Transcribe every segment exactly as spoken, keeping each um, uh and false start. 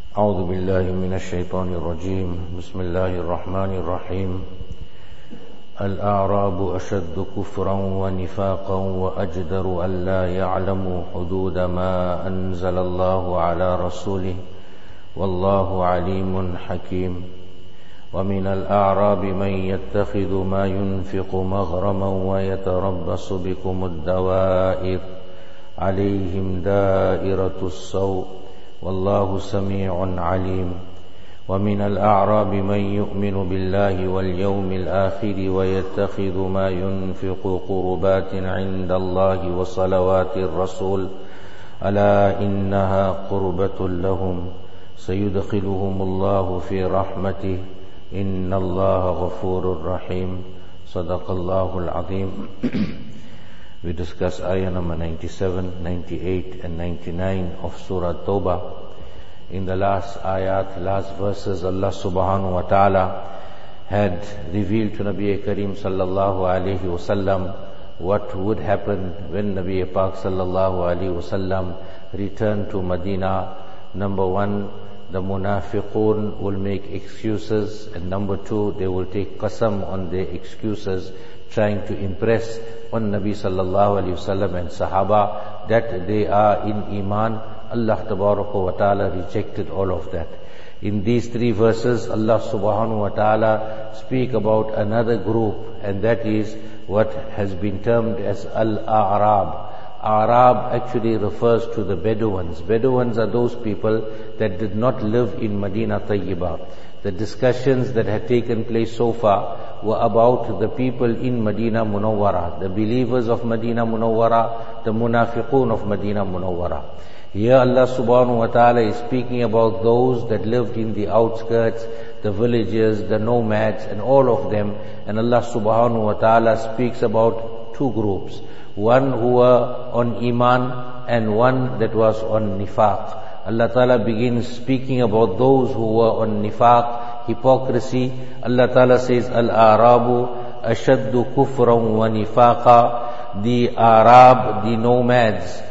أعوذ بالله من الشيطان الرجيم بسم الله الرحمن الرحيم الأعراب أشد كفرا ونفاقا وأجدر أن لا يعلموا حدود ما أنزل الله على رسوله والله عليم حكيم ومن الأعراب من يتخذ ما ينفق مغرما ويتربص بكم الدوائر عليهم دائرة السوء والله سميع عليم ومن الأعراب من يؤمن بالله واليوم الآخر ويتخذ ما ينفق قربات عند الله وصلوات الرسول ألا إنها قربة لهم سيدخلهم الله في رحمته إن الله غفور رحيم صدق الله العظيم. We discuss ayah number ninety-seven, ninety-eight and ninety-nine of Surah Tawbah. In the last ayat, last verses, Allah subhanahu wa ta'ala had revealed to Nabi Kareem sallallahu alayhi wa sallam what would happen when Nabi Pak sallallahu alayhi wa sallam returned to Medina. Number one, the munafiqun will make excuses, and number two, they will take qasam on their excuses, trying to impress on Nabi sallallahu alayhi wasallam and Sahaba that they are in Iman. Allah tabaraka wa ta'ala rejected all of that. In these three verses, Allah subhanahu wa ta'ala speak about another group, and that is what has been termed as Al-A'rab. Arab actually refers to the Bedouins. Bedouins are those people that did not live in Medina Tayyibah. The discussions that had taken place so far were about the people in Medina Munawwara, the believers of Medina Munawwara, the munafiqun of Medina Munawwara. Here Allah subhanahu wa ta'ala is speaking about those that lived in the outskirts, the villages, the nomads, and all of them. And Allah subhanahu wa ta'ala speaks about two groups. One who were on Iman and one that was on Nifaq. Allah Ta'ala begins speaking about those who were on Nifaq, hypocrisy. Allah Ta'ala says, Al-Arabu ashaddu kufran wa nifaqa. The Arab, the nomads,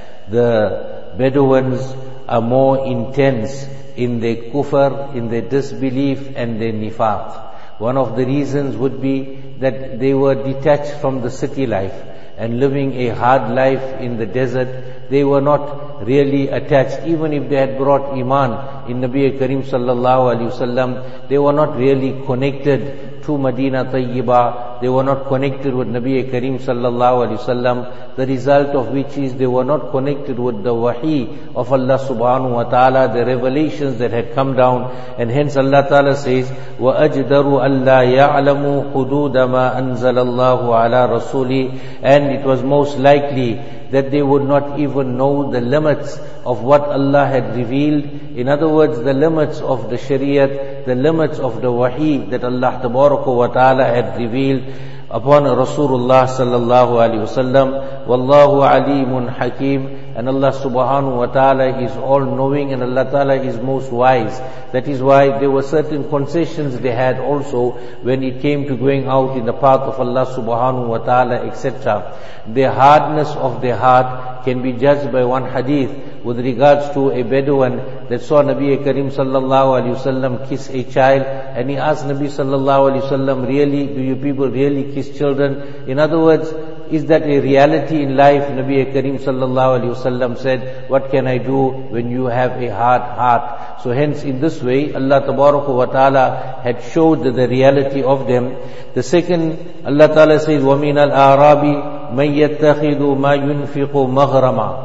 the Bedouins are more intense in their kufr, in their disbelief and their nifaq. One of the reasons would be that they were detached from the city life and living a hard life in the desert. They were not really attached. Even if they had brought Iman in Nabi Kareem sallallahu alayhi wasallam, they were not really connected to Medina Tayyibah. They were not connected with Nabi Kareem sallallahu alayhi wasallam. The result of which is they were not connected with the wahi of Allah subhanahu wa ta'ala, the revelations that had come down. And hence Allah ta'ala says, وَأَجْدَرُ أَلَّا يَعْلَمُوا حُدُودَ مَا أَنزَلَ اللَّهُ عَلَى رَسُولِهِ. And it was most likely that they would not even know the limits of what Allah had revealed. In other words, the limits of the Shariat, the limits of the wahi that Allah tabaraka wa ta'ala had revealed upon Rasulullah sallallahu alaihi wasallam. Wallahu alimun hakim. And Allah subhanahu wa ta'ala is all knowing, and Allah ta'ala is most wise. That is why there were certain concessions they had also when it came to going out in the path of Allah subhanahu wa ta'ala, et cetera. The hardness of their heart can be judged by one hadith with regards to a Bedouin that saw Nabi Kareem sallallahu alayhi wasallam kiss a child, and he asked Nabi sallallahu alayhi wasallam, really, do you people really kiss children? In other words, is that a reality in life? Nabi Kareem sallallahu alayhi wasallam said, what can I do when you have a hard heart? So hence in this way, Allah tabaraka wa ta'ala had showed the reality of them. The second, Allah ta'ala says, وَمِنَ الْأَعْرَابِ مَنْ يَتَّخِذُ مَا يُنْفِقُ مَغْرَمًا.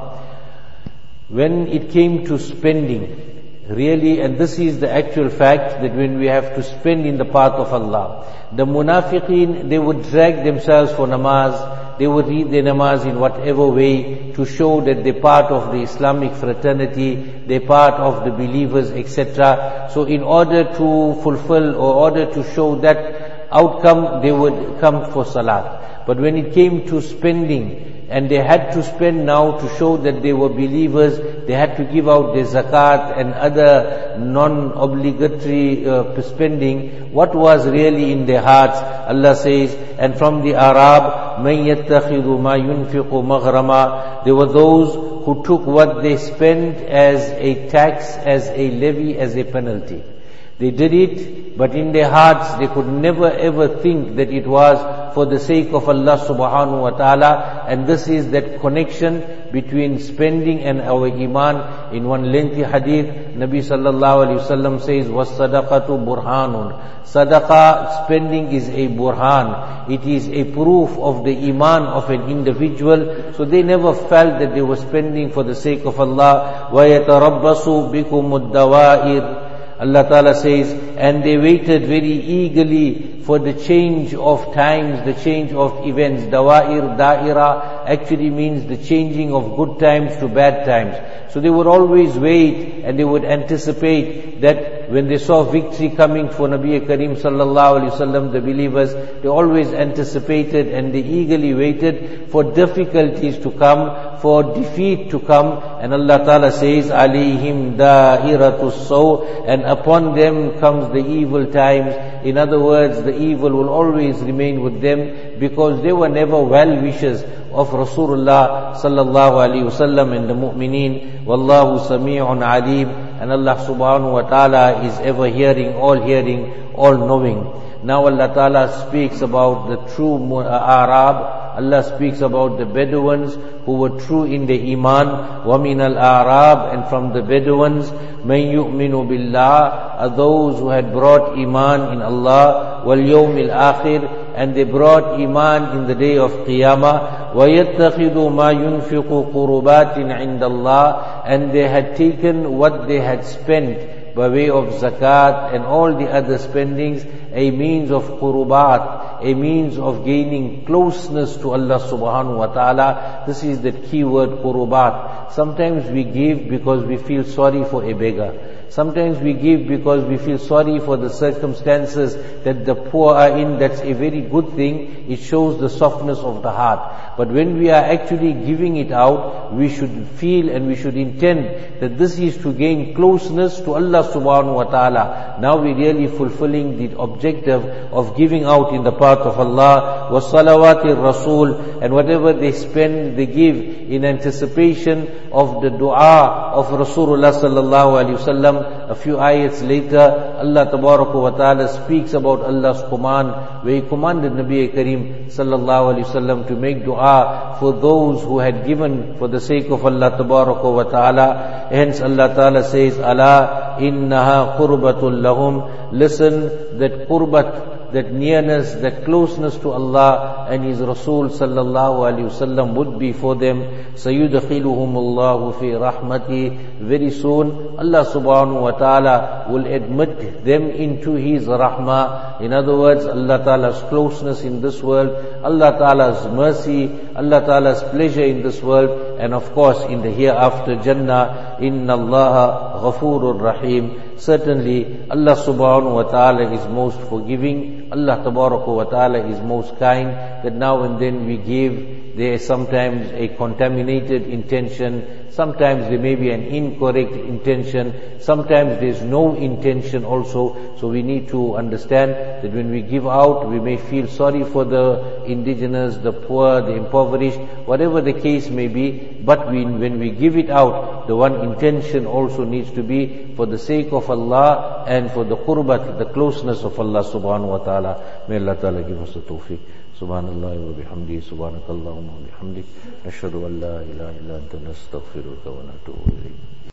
When it came to spending, really, and this is the actual fact, that when we have to spend in the path of Allah, the munafiqeen, they would drag themselves for namaz, they would read their namaz in whatever way to show that they're part of the Islamic fraternity, they're part of the believers, et cetera. So in order to fulfill, or order to show that outcome, they would come for salat. But when it came to spending, and they had to spend now to show that they were believers, they had to give out their zakat and other non-obligatory uh, spending. What was really in their hearts? Allah says, and from the Arab, مَنْ يَتَّخِذُ مَا يُنْفِقُ مَغْرَمًا. There were those who took what they spent as a tax, as a levy, as a penalty. They did it, but in their hearts they could never ever think that it was for the sake of Allah subhanahu wa ta'ala. And this is that connection between spending and our iman. In one lengthy hadith, Nabi sallallahu alayhi wasallam says, وَالصَّدَقَةُ بُرْهَانٌ. Sadaqah, spending, is a burhan. It is a proof of the iman of an individual. So they never felt that they were spending for the sake of Allah. وَيَتَرَبَّصُ بِكُمُ الدَّوَائِرِ. Allah Ta'ala says, and they waited very eagerly for the change of times, the change of events. Dawa'ir, da'ira actually means the changing of good times to bad times. So they would always wait and they would anticipate that when they saw victory coming for Nabi Kareem sallallahu alaihi wasallam, the believers, they always anticipated and they eagerly waited for difficulties to come, for defeat to come. And Allah Ta'ala says, alayhim da'iratus saw, and upon them comes the evil times. In other words, the evil will always remain with them, because they were never well-wishers of Rasulullah sallallahu alaihi wasallam and the mu'mineen. Wallahu sami'un alim. And Allah subhanahu wa ta'ala is ever hearing, all hearing, all knowing. Now Allah Ta'ala speaks about the true Arab. Allah speaks about the Bedouins who were true in the iman. وَمِنَ الْأَعْرَابِ, and from the Bedouins, مَنْ يُؤْمِنُ بِاللَّهِ, are those who had brought iman in Allah, وَالْيَوْمِ الْآخِرِ, and they brought iman in the day of Qiyamah. وَيَتَّخِذُ مَا يُنْفِقُ قُرُبَاتٍ عِنْدَ اللَّهِ, and they had taken what they had spent by way of zakat and all the other spendings, a means of qurubat, a means of gaining closeness to Allah subhanahu wa ta'ala. This is the key word, qurubat. Sometimes we give because we feel sorry for a beggar. Sometimes we give because we feel sorry for the circumstances that the poor are in. That's a very good thing. It shows the softness of the heart. But when we are actually giving it out, we should feel and we should intend that this is to gain closeness to Allah subhanahu wa ta'ala. Now we're really fulfilling the objective of giving out in the path of Allah. وَالصَّلَوَاتِ الرَّسُولِ, and whatever they spend, they give in anticipation of the dua of Rasulullah sallallahu alaihi wasallam. A few ayats later, Allah tabaraka wa ta'ala speaks about Allah's command, where He commanded Nabi Kareem sallallahu alaihi wasallam to make dua for those who had given for the sake of Allah tabaraka wa ta'ala. Hence Allah Ta'ala says, Ala innaha qurbatul lahum. Listen, that qurbat, that nearness, that closeness to Allah and His Rasul sallallahu alaihi wasallam would be for them. Sayudkhiluhum Allahu fi rahmati. Very soon Allah subhanahu wa ta'ala will admit them into His rahmah. In other words, Allah Ta'ala's closeness in this world, Allah Ta'ala's mercy, Allah Ta'ala's pleasure in this world, and of course in the hereafter Jannah. Inna Allaha ghafurur rahim. Certainly Allah subhanahu wa ta'ala is most forgiving. Allah tabaraka wa ta'ala is most kind. That now and then we give, there is sometimes a contaminated intention, sometimes there may be an incorrect intention, sometimes there is no intention also. So we need to understand that when we give out, we may feel sorry for the indigenous, the poor, the impoverished, whatever the case may be. But we, when we give it out, the one intention also needs to be for the sake of Allah and for the qurbat, the closeness of Allah subhanahu wa ta'ala. May Allah Ta'ala give us the tawfiq. Subhanallah wa bihamdi, subhanakallahumma wa bihamdik, nashhadu an la ilaha illa anta nastaghfiruka wa natubu ilayk.